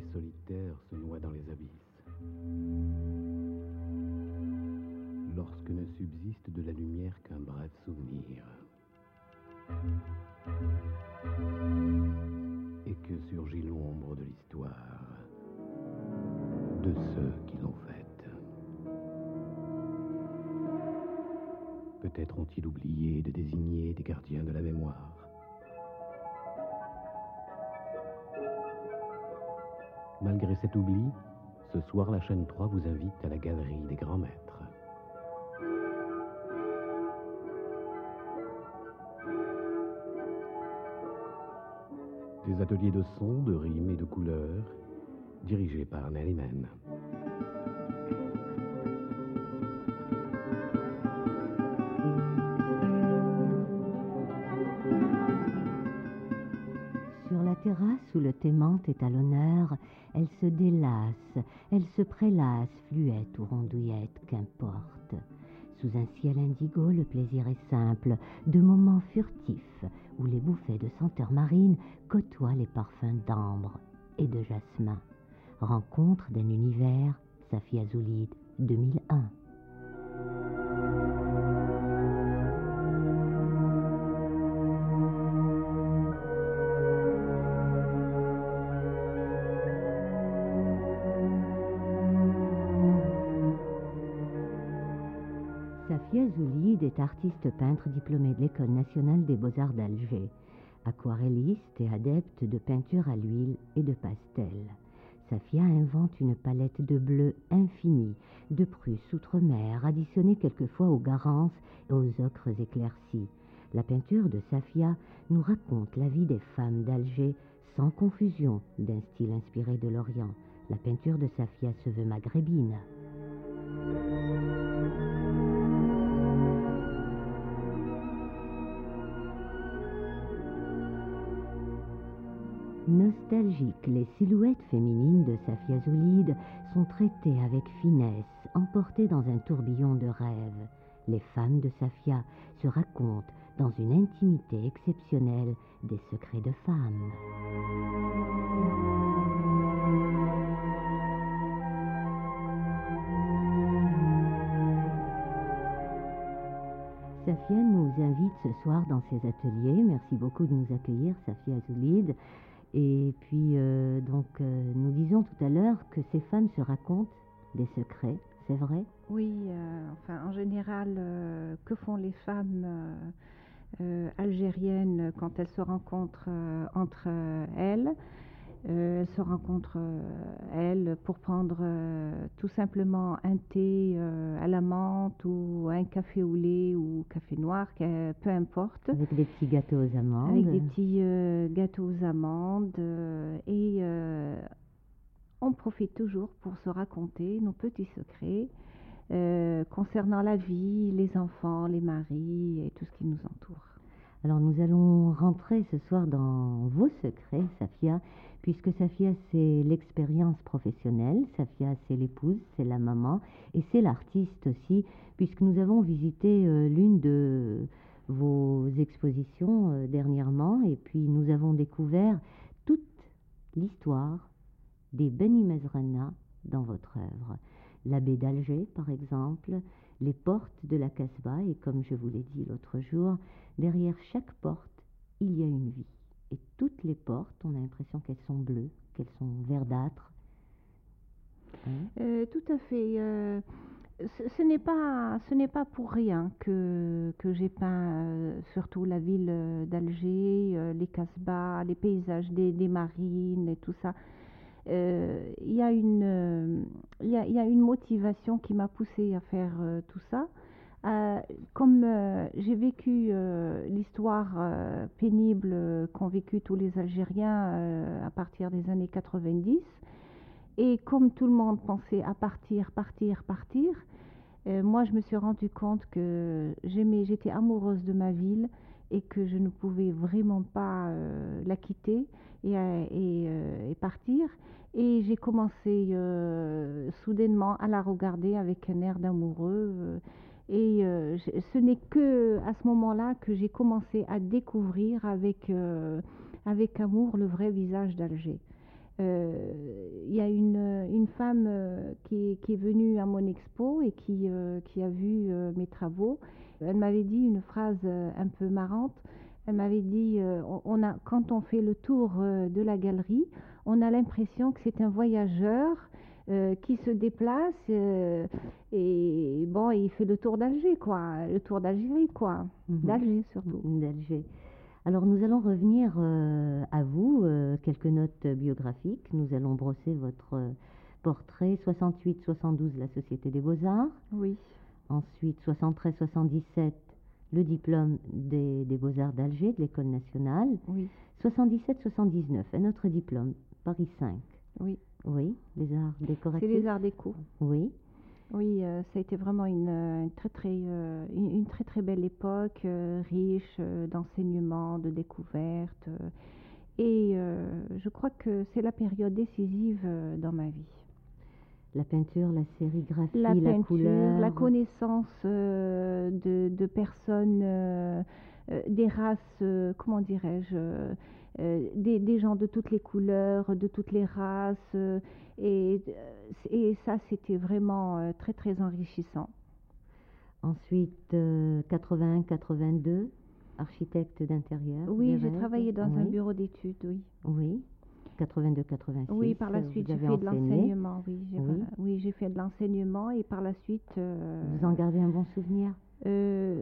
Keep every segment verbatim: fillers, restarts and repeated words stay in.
solitaire se noie dans les abysses. Lorsque ne subsiste de la lumière qu'un bref souvenir. Et que surgit l'ombre de l'histoire de ceux qui l'ont faite. Peut-être ont-ils oublié de désigner des gardiens de la mémoire. Malgré cet oubli, ce soir la chaîne trois vous invite à la galerie des grands maîtres. Des ateliers de son, de rimes et de couleurs, dirigés par Nelly Men. Sur la terrasse où le Thémante est à l'honneur, elle se délasse, elle se prélasse, fluette ou rondouillette, qu'importe. Sous un ciel indigo, le plaisir est simple, de moments furtifs, où les bouffées de senteurs marines côtoient les parfums d'ambre et de jasmin. Rencontre d'un univers, Safia Zoulid, deux mille un. Safia Zoulid est artiste peintre diplômée de l'École nationale des beaux-arts d'Alger, aquarelliste et adepte de peinture à l'huile et de pastel. Safia invente une palette de bleus infinie, de Prusse outre-mer, additionnée quelquefois aux garances et aux ocres éclaircis. La peinture de Safia nous raconte la vie des femmes d'Alger sans confusion d'un style inspiré de l'Orient. La peinture de Safia se veut maghrébine. Nostalgiques, les silhouettes féminines de Safia Zoulid sont traitées avec finesse, emportées dans un tourbillon de rêves. Les femmes de Safia se racontent dans une intimité exceptionnelle des secrets de femmes. Safia nous invite ce soir dans ses ateliers. Merci beaucoup de nous accueillir, Safia Zoulid. Et puis, euh, donc, euh, nous disions tout à l'heure que ces femmes se racontent des secrets, c'est vrai? Oui, euh, enfin, en général, euh, que font les femmes euh, euh, algériennes quand elles se rencontrent euh, entre euh, elles? Euh, elles se rencontrent, euh, elles, pour prendre euh, tout simplement un thé euh, à la menthe ou un café au lait ou café noir, peu importe. Avec des petits gâteaux aux amandes. Avec des petits euh, gâteaux aux amandes. Euh, et euh, on profite toujours pour se raconter nos petits secrets euh, concernant la vie, les enfants, les maris et tout ce qui nous entoure. Alors nous allons rentrer ce soir dans vos secrets, Safia, puisque Safia c'est l'expérience professionnelle, Safia c'est l'épouse, c'est la maman et c'est l'artiste aussi, puisque nous avons visité euh, l'une de vos expositions euh, dernièrement et puis nous avons découvert toute l'histoire des Beni Mezrana dans votre œuvre. La baie d'Alger par exemple, les portes de la Casbah et comme je vous l'ai dit l'autre jour, derrière chaque porte, il y a une vie. Et toutes les portes, on a l'impression qu'elles sont bleues, qu'elles sont verdâtres. Hein? euh, tout à fait. Euh, ce, ce n'est pas, ce n'est pas pour rien que, que j'ai peint euh, surtout la ville d'Alger, euh, les Casbahs, les paysages des, des marines et tout ça. Euh, il y a une, euh, il y a, il y a une motivation qui m'a poussée à faire euh, tout ça. Euh, comme euh, j'ai vécu euh, l'histoire euh, pénible euh, qu'ont vécu tous les Algériens euh, à partir des années quatre-vingt-dix, et comme tout le monde pensait à partir, partir, partir, euh, moi je me suis rendu compte que j'aimais, j'étais amoureuse de ma ville et que je ne pouvais vraiment pas euh, la quitter et, euh, et, euh, et partir. Et j'ai commencé euh, soudainement à la regarder avec un air d'amoureux. Euh, Et euh, ce n'est que à ce moment-là que j'ai commencé à découvrir avec, euh, avec amour le vrai visage d'Alger. euh, il y a une, une femme euh, qui, est, qui est venue à mon expo et qui, euh, qui a vu euh, mes travaux. Elle m'avait dit une phrase euh, un peu marrante. Elle m'avait dit, euh, on, on a, quand on fait le tour euh, de la galerie, on a l'impression que c'est un voyageur euh, qui se déplace euh, et bon, il fait le tour d'Alger, quoi, le tour d'Algérie, quoi, Mhm. d'Alger surtout. D'Alger. Alors nous allons revenir euh, à vous, euh, quelques notes biographiques. Nous allons brosser votre euh, portrait. soixante-huit soixante-douze, la Société des Beaux-Arts. Oui. Ensuite, soixante-treize soixante-dix-sept, le diplôme des, des Beaux-Arts d'Alger, de l'École nationale. Oui. soixante-dix-sept soixante-dix-neuf, un autre diplôme, Paris cinq. Oui. Oui, les arts décoratifs. C'est les arts déco. Oui. Oui, euh, ça a été vraiment une, une très très euh, une, une très très belle époque, euh, riche euh, d'enseignement, de découvertes. euh, et euh, je crois que c'est la période décisive euh, dans ma vie. La peinture, la sérigraphie, La la, peinture, couleur. la connaissance euh, de, de personnes, euh, euh, des races, euh, comment dirais-je, euh, euh, des, des gens de toutes les couleurs, de toutes les races. euh, et, et ça, c'était vraiment euh, très très enrichissant. Ensuite, euh, quatre-vingt-un quatre-vingt-deux, architecte d'intérieur. Oui, des j'ai rêves. travaillé dans Oui. un bureau d'études, oui. Oui. quatre-vingt-deux quatre-vingt-six. Oui, par la vous suite, j'ai avez fait de enseigné. l'enseignement, oui. J'ai Oui. oui, j'ai fait de l'enseignement et par la suite... euh, Vous en gardez un bon souvenir? euh,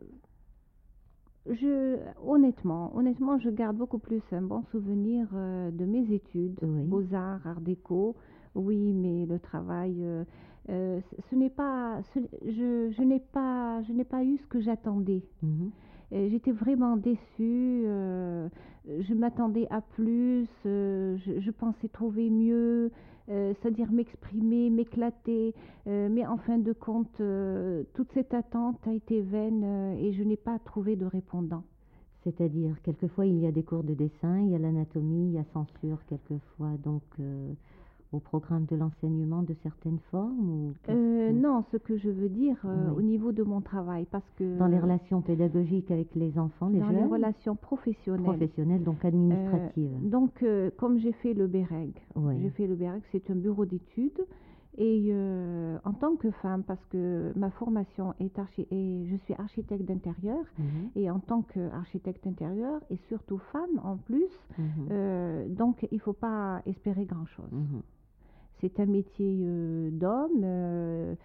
je, honnêtement, honnêtement, je garde beaucoup plus un bon souvenir euh, de mes études, Oui. beaux-arts, art déco. Oui, mais le travail, euh, euh, ce ce n'est pas, ce- je, je n'ai pas, je n'ai pas eu ce que j'attendais. Mhm. Et j'étais vraiment déçue. euh, je m'attendais à plus. euh, je, je pensais trouver mieux, euh, c'est-à-dire m'exprimer, m'éclater. euh, mais en fin de compte, euh, toute cette attente a été vaine euh, et je n'ai pas trouvé de répondant. C'est-à-dire, quelquefois, il y a des cours de dessin, il y a l'anatomie, il y a censure, quelquefois, donc, euh, au programme de l'enseignement de certaines formes ou qu'est-ce Euh, que- non, ce que je veux dire euh, Oui. au niveau de mon travail, parce que Dans les relations pédagogiques avec les enfants, les dans jeunes, les relations professionnelles. professionnelles, donc administratives. Euh, donc, euh, comme j'ai fait le BEREG, Oui. j'ai fait le BEREG, c'est un bureau d'études. Et euh, en tant que femme, parce que ma formation est archi et je suis architecte d'intérieur, Mhm. et en tant qu'architecte d'intérieur, et surtout femme en plus, Mhm. euh, donc il ne faut pas espérer grand-chose. Mhm. C'est un métier euh, d'homme. euh,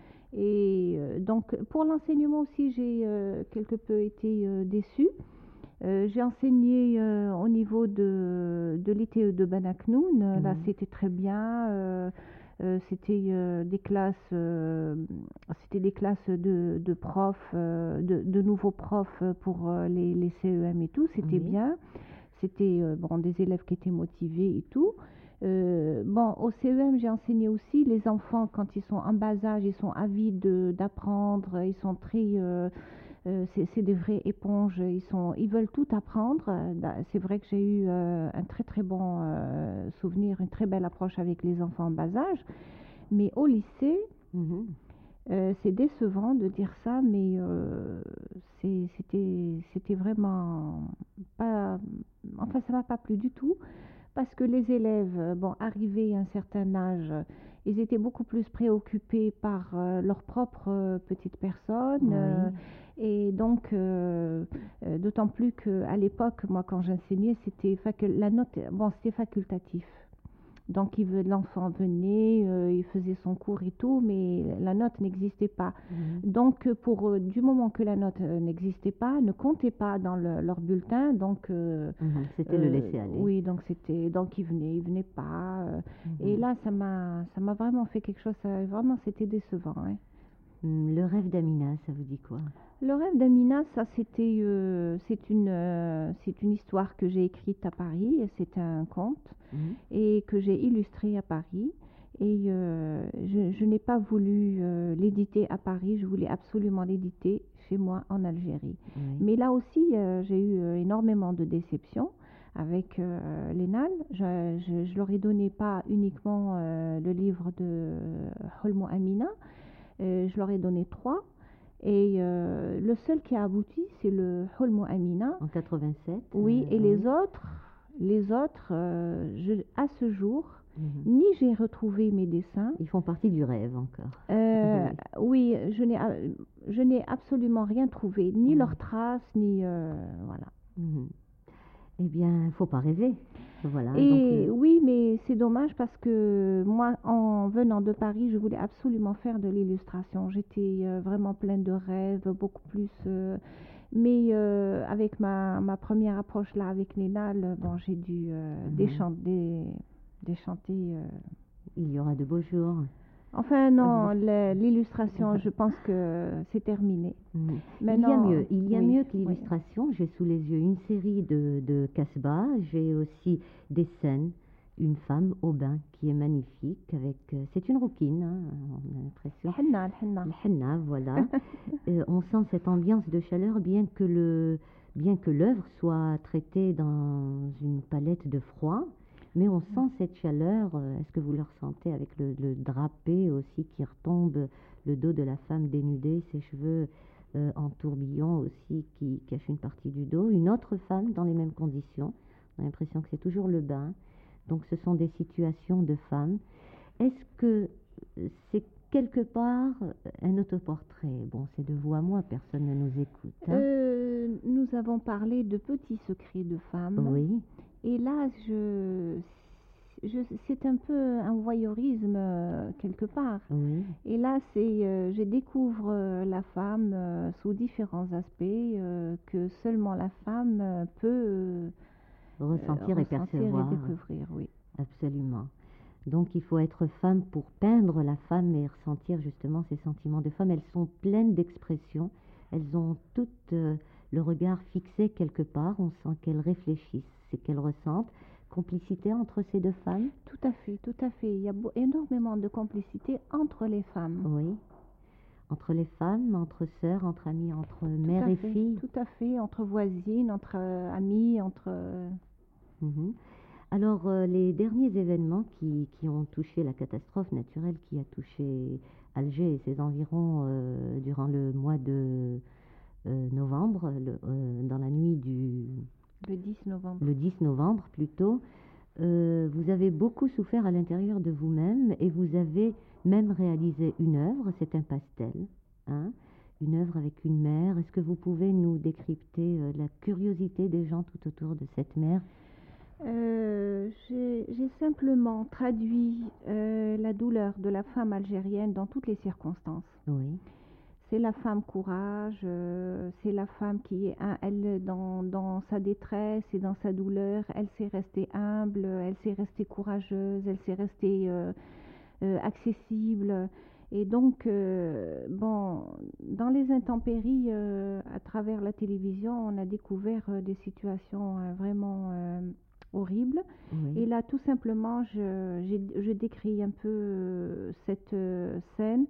et euh, donc, pour l'enseignement aussi, j'ai euh, quelque peu été euh, déçue. Euh, j'ai enseigné euh, au niveau de, de l'I T E de Banaknoun. Euh, Là, Mhm. c'était très bien. euh, euh, c'était euh, des classes, euh, c'était des classes de, de profs, euh, de, de nouveaux profs pour euh, les, les C E M et tout. C'était Oui. bien. C'était euh, bon, des élèves qui étaient motivés et tout. Euh, bon, au C E M, j'ai enseigné aussi les enfants quand ils sont en bas âge, ils sont avides de- d'apprendre, ils sont très, euh, euh, c'est c'est des vraies éponges, ils sont, ils veulent tout apprendre. Euh, da- C'est vrai que j'ai eu euh, un très très bon euh, souvenir, une très belle approche avec les enfants en bas âge. Mais au lycée, Mhm. euh, c'est décevant de dire ça, mais euh, c'est- c'était c'était vraiment pas, enfin ça m'a pas plu du tout. Parce que les élèves, euh, bon, arrivés à un certain âge, euh, ils étaient beaucoup plus préoccupés par euh, leur propre euh, petite personne. euh, Oui. et donc, euh, euh, d'autant plus qu'à l'époque, moi, quand j'enseignais, c'était facu- la note, bon, c'était facultatif. Donc, il veut- l'enfant venait, euh, il faisait son cours et tout, mais la note n'existait pas. Mhm. Donc, euh, pour, euh, du moment que la note euh, n'existait pas, ne comptait pas dans le- leur bulletin, donc... euh, Mhm. C'était le euh, laisser aller. Oui, donc c'était donc il venait, il venait pas. euh, Et Mhm. là, ça m'a ça m'a vraiment fait quelque chose. ça- Vraiment, c'était décevant. hein. Hum, Le rêve d'Amina, ça vous dit quoi? Le rêve d'Amina, ça c'était euh, c'est une euh, c'est une histoire que j'ai écrite à Paris. C'est un conte Mhm. et que j'ai illustré à Paris. Et euh, je, je n'ai pas voulu euh, l'éditer à Paris. Je voulais absolument l'éditer chez moi en Algérie. Oui. Mais là aussi, euh, j'ai eu euh, énormément de déceptions avec euh, l'Enal. Je, je, je leur ai donné pas uniquement euh, le livre de Holmo Amina, euh, je leur ai donné trois. Et euh, le seul qui a abouti, c'est le Holmo Amina. En quatre-vingt-sept. Oui, euh, et les oui. autres, les autres, euh, je, à ce jour, Mhm. ni j'ai retrouvé mes dessins. Ils font partie du rêve encore. Euh, oui, je n'ai, euh, je n'ai absolument rien trouvé, ni Mhm. leurs traces, ni euh, voilà. Mhm. Eh bien, il ne faut pas rêver. Voilà. Donc, Et le- oui, mais c'est dommage parce que moi, en venant de Paris, je voulais absolument faire de l'illustration. J'étais euh, vraiment pleine de rêves, beaucoup plus. euh, mais euh, avec ma, ma première approche là avec Lénal, bon, j'ai dû euh, Mhm. déchanter, déchanter. euh. il y aura de beaux jours. Enfin non, Oui. le- l'illustration, je pense que c'est terminé. Mhm. Il y Maintenant, a mieux, il y a oui, mieux que oui. l'illustration. J'ai sous les yeux une série de, de Casbah. J'ai aussi des scènes. Une femme au bain qui est magnifique. Avec, euh, c'est une rouquine, hein, on a l'impression. الحنة الحنة. Le henna, voilà. Euh, on sent cette ambiance de chaleur, bien que le, bien que l'œuvre soit traitée dans une palette de froid, mais on sent cette chaleur. euh, Est-ce que vous le ressentez avec le, le drapé aussi qui retombe, le dos de la femme dénudée, ses cheveux euh, en tourbillon aussi qui cachent une partie du dos. Une autre femme dans les mêmes conditions. On a l'impression que c'est toujours le bain. Donc ce sont des situations de femmes. Est-ce que euh, c'est quelque part euh, un autoportrait? Bon, c'est de vous à moi, personne ne nous écoute. Hein. Euh, nous avons parlé de petits secrets de femmes. Oui, Et là, je, je, c'est un peu un voyeurisme euh, quelque part. oui. Et là, c'est, euh, je découvre euh, la femme euh, sous différents aspects euh, que seulement la femme euh, peut euh, Ressentir euh, et ressentir percevoir. et découvrir, oui. Absolument. Donc il faut être femme pour peindre la femme et ressentir justement ces sentiments de femme. Elles sont pleines d'expressions. Elles ont toutes euh, le regard fixé quelque part. On sent qu'elles réfléchissent, c'est qu'elles ressentent. Complicité entre ces deux femmes? Tout à fait, tout à fait. Il y a beau- énormément de complicité entre les femmes. Oui. Entre les femmes, entre sœurs, entre amies, entre Tout mère à et fait, fille. tout à fait, entre voisines, entre euh, amies, entre... euh, Mhm. Alors, euh, les derniers événements qui, qui ont touché la catastrophe naturelle qui a touché Alger et ses environs euh, durant le mois de euh, novembre, le- euh, dans la nuit du le dix novembre. le dix novembre plutôt, euh, vous avez beaucoup souffert à l'intérieur de vous-même et vous avez même réalisé une œuvre, c'est un pastel, hein, une œuvre avec une mer. Est-ce que vous pouvez nous décrypter euh, la curiosité des gens tout autour de cette mer? Euh, j'ai j'ai simplement traduit euh, la douleur de la femme algérienne dans toutes les circonstances. Oui. C'est la femme courage, euh, c'est la femme qui est, un- elle, dans, dans sa détresse et dans sa douleur, elle s'est restée humble, elle s'est restée courageuse, elle s'est restée euh, euh, accessible. Et donc, euh, bon, dans les intempéries, euh, à travers la télévision, on a découvert euh, des situations euh, vraiment euh, horribles. Oui. Et là, tout simplement, je, j'ai- je décris un peu euh, cette euh, scène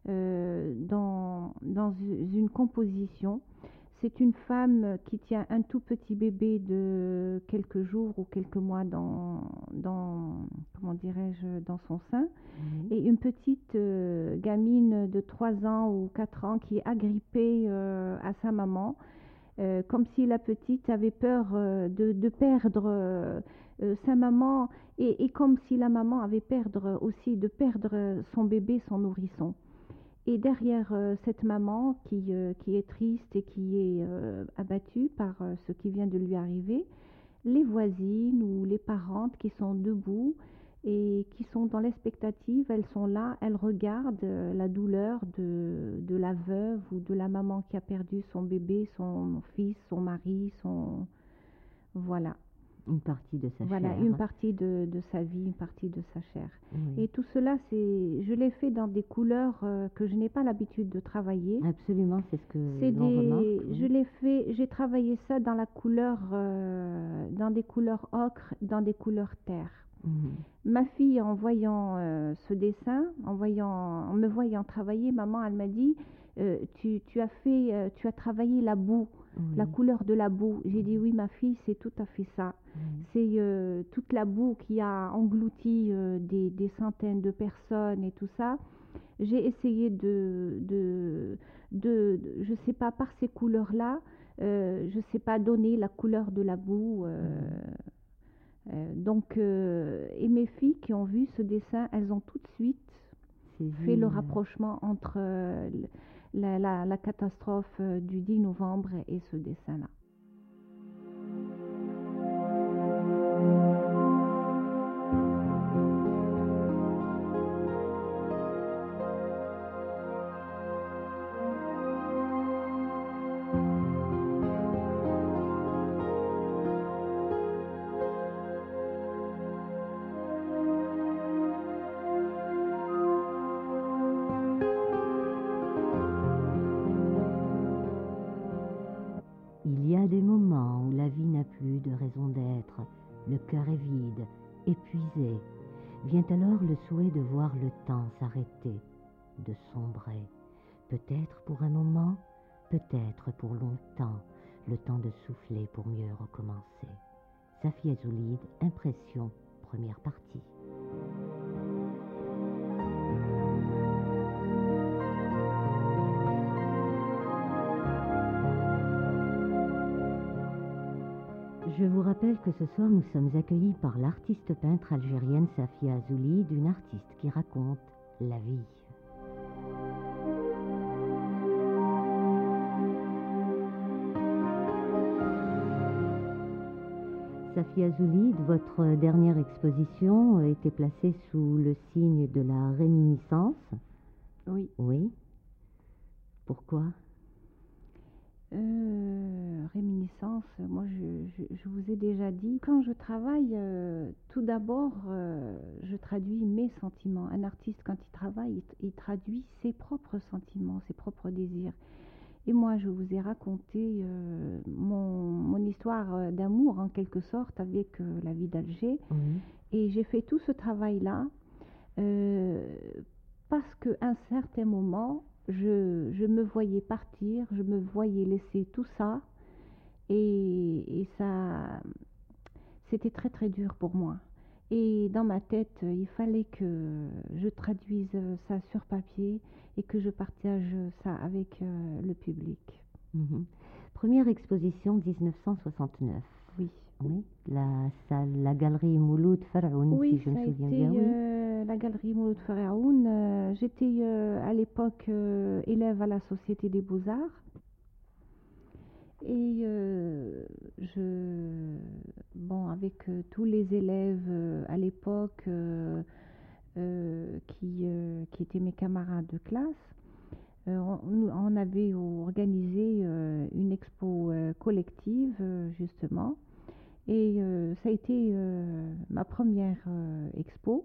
euh, dans, dans une composition. C'est une femme qui tient un tout petit bébé de quelques jours ou quelques mois dans, dans comment dirais-je, dans son sein, Oui. et une petite euh, gamine de trois ans ou quatre ans qui est agrippée euh, à sa maman, euh, comme si la petite avait peur euh, de, de perdre euh, euh, sa maman, et, et comme si la maman avait perdre aussi de perdre son bébé, son nourrisson. Et derrière euh, cette maman qui, euh, qui est triste et qui est euh, abattue par euh, ce qui vient de lui arriver, les voisines ou les parentes qui sont debout et qui sont dans l'expectative, elles sont là, elles regardent euh, la douleur de, de la veuve ou de la maman qui a perdu son bébé, son fils, son mari, son... Voilà. Une partie de sa Voilà, chair. une partie de, de sa vie, une partie de sa chair. Oui. Et tout cela, c'est, je l'ai fait dans des couleurs euh, que je n'ai pas l'habitude de travailler. Absolument, c'est ce que C'est l'on des, remarque. oui. je l'ai fait, j'ai travaillé ça dans la couleur, euh, dans des couleurs ocre, dans des couleurs terre. Mhm. Ma fille, en voyant euh, ce dessin, en voyant, en me voyant travailler, maman, elle m'a dit, euh, tu, tu as fait, euh, tu as travaillé la boue. Oui. La couleur de la boue. J'ai dit oui, ma fille, c'est tout à fait ça. Oui. C'est euh, toute la boue qui a englouti euh, des, des centaines de personnes et tout ça. J'ai essayé de, de, de, de je sais pas, par ces couleurs-là, euh, je sais pas, donner la couleur de la boue. Euh, Euh, donc, euh, et mes filles qui ont vu ce dessin, elles ont tout de suite Saisi, fait le euh, rapprochement entre euh, la, la- la catastrophe euh, du dix novembre et ce dessin-là. Il y a des moments où la vie n'a plus de raison d'être, le cœur est vide, épuisé. Vient alors le souhait de voir le temps s'arrêter, de sombrer. Peut-être pour un moment, peut-être pour longtemps, le temps de souffler pour mieux recommencer. Safia Zoulid, Impression, première partie. Je vous rappelle que ce soir nous sommes accueillis par l'artiste peintre algérienne Safia Zoulid, une artiste qui raconte la vie. Safia Zoulid, votre dernière exposition était placée sous le signe de la réminiscence. Oui. Oui. Pourquoi ? Euh, réminiscence, moi je, je- je vous ai déjà dit, quand je travaille, euh, tout d'abord, euh, je traduis mes sentiments. Un artiste, quand il travaille, il, il traduit ses propres sentiments, ses propres désirs. Et moi, je vous ai raconté euh, mon, mon histoire euh, d'amour, en quelque sorte, avec euh, la vie d'Alger. Oui. Et j'ai fait tout ce travail-là euh, parce qu'à un certain moment, je, je me voyais partir, je me voyais laisser tout ça, et, et ça, c'était très très dur pour moi. Et dans ma tête, il fallait que je traduise ça sur papier et que je partage ça avec euh, le public. Mhm. Première exposition dix-neuf cent soixante-neuf. Oui. Oui, la salle, la galerie Mouloud Faraoun, Oui, si je me ça a souviens été bien. Oui. euh, la galerie Mouloud Faraoun. Euh, J'étais euh, à l'époque euh, élève à la Société des Beaux-Arts. Et euh, je, bon, avec euh, tous les élèves euh, à l'époque euh, euh, qui, euh, qui étaient mes camarades de classe, euh, on, on avait organisé euh, une expo euh, collective, euh, justement. Et euh, ça a été euh, ma première euh, expo.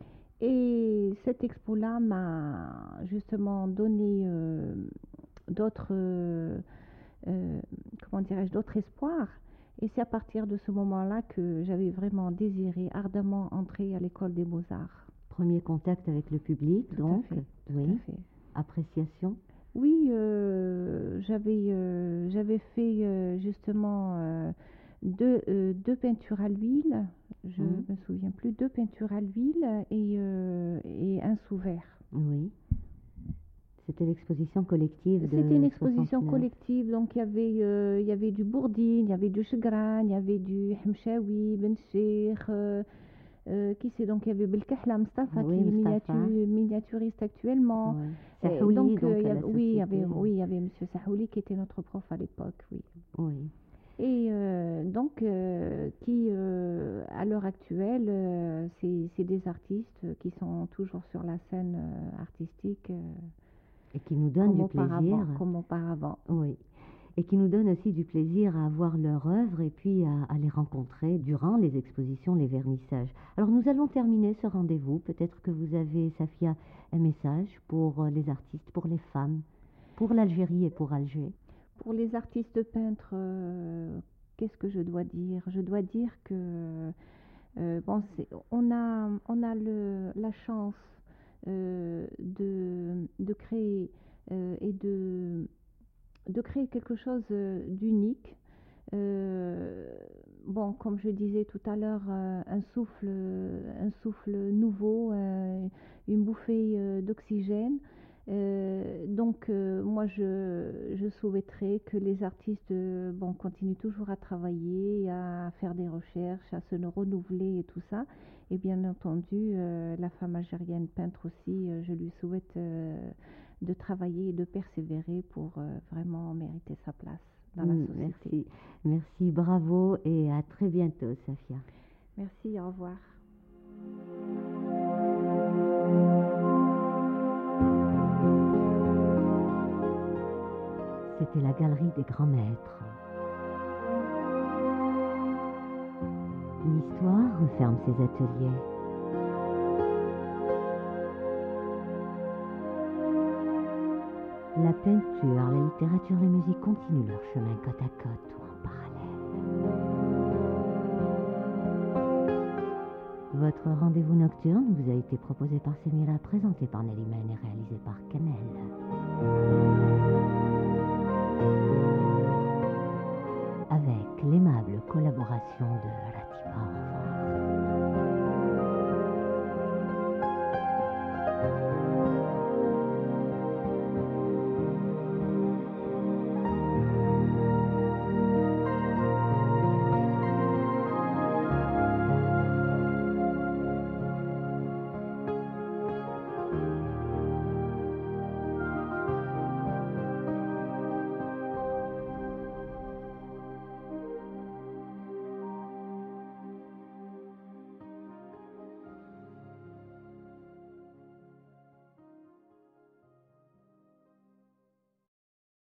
Et cette expo-là m'a justement donné euh, d'autres, euh, euh, comment dirais-je, d'autres espoirs. Et c'est à partir de ce moment-là que j'avais vraiment désiré ardemment entrer à l'école des Beaux-Arts. Premier contact avec le public, Tout donc. à fait, tout Oui. à fait. Appréciation. Oui, euh, j'avais euh, j'avais fait euh, justement euh, deux, euh, deux peintures à l'huile, je Mhm. me souviens plus, deux peintures à l'huile et, euh, et un sous-vert. Oui. C'était l'exposition collective de C'était une exposition soixante-neuf. collective, donc il y avait, euh, il y avait du Bourdine, il y avait du Chegran, il y avait du Hemchaoui, Ben Cheikh, euh, euh, qui c'est donc il y avait Belkahla Mustafa Oui, qui est Mustapha. miniatu- miniaturiste actuellement. Oui. Et Sahouli, donc, donc, euh, il y à a- la oui, il y avait, société. oui, il y avait Monsieur Sahouli qui était notre prof à l'époque, oui. Oui. Et euh, donc, euh, qui, euh, à l'heure actuelle, euh, c'est c'est des artistes qui sont toujours sur la scène euh, artistique euh, Et qui nous donne comme du auparavant, plaisir. comme auparavant. Oui. Et qui nous donne aussi du plaisir à voir leur œuvre et puis à, à les rencontrer durant les expositions, les vernissages. Alors nous allons terminer ce rendez-vous. Peut-être que vous avez, Safia, un message pour les artistes, pour les femmes, pour l'Algérie et pour Alger. Pour les artistes peintres, euh, qu'est-ce que je dois dire? Je dois dire que euh, bon, c'est- on a, on a le, la chance euh, de, de créer euh, et de, de créer quelque chose euh, d'unique. Euh, bon, comme je disais tout à l'heure, euh, un souffle, un souffle nouveau, euh, une bouffée euh, d'oxygène. Euh, donc, euh, moi, je, je souhaiterais que les artistes euh, bon, continuent toujours à travailler, à faire des recherches, à se renouveler et tout ça. Et bien entendu, euh, la femme algérienne peintre aussi, euh, je lui souhaite euh, de travailler et de persévérer pour euh, vraiment mériter sa place dans la Mm, société. Merci, merci, bravo et à très bientôt, Safia. Merci, au revoir. C'était la galerie des grands maîtres. L'histoire referme ses ateliers. La peinture, la littérature, la musique continuent leur chemin côte à côte ou en parallèle. Votre rendez-vous nocturne vous a été proposé par Semira, présenté par Nelly Men et réalisé par Kamel. Avec l'aimable collaboration de Ratiba.